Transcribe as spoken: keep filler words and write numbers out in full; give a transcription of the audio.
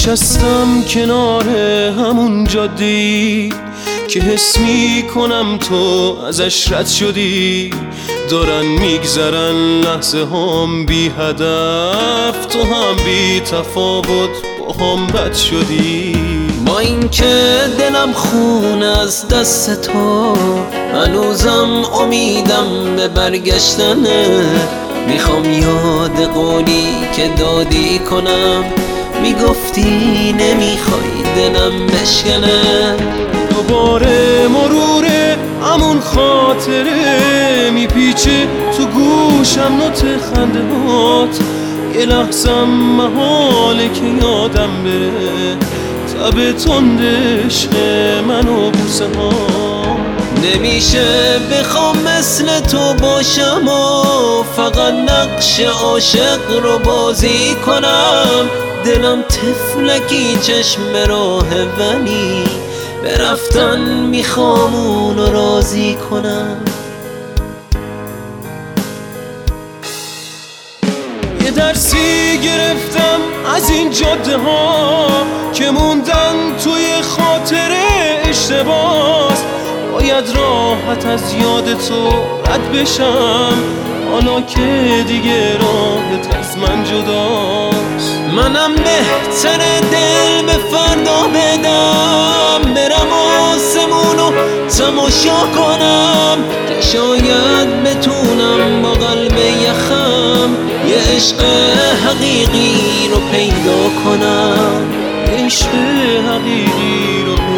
نشستم کنار همون جاده‌ای که حس میکنم تو ازش رد شدی. دارن میگذرن لحظه هم بی هدف، تو هم بی تفاوت با هم بد شدی. با این که دلم خون از دست تو، هنوزم امیدم به برگشتنه. میخوام یاد قولی که دادی کنم، میگفتی نمیخوای دلم بشکنه. دوباره مرور همون خاطره میپیچه تو گوشم، نوت خنده هات. یه لحظم محاله که یادم بره تب تند عشق من و بوسه ها. نمیشه بخوام مثل تو باشم و فقط نقش عاشق رو بازی کنم. دلم طفلکی چشم راه ولی به رفتن میخوام اونو راضی کنم. یه درسی گرفتم از این جاده ها که موندن توی خاطره اشتباس. باید راحت از یاد تو رد بشم، حالا که دیگه راحت از من جداست. منم بهتره دل به فردا بدم، برم آسمونو تماشا کنم که شاید بتونم با قلب یخم یه عشق حقیقی رو پیدا کنم. عشق حقیقی رو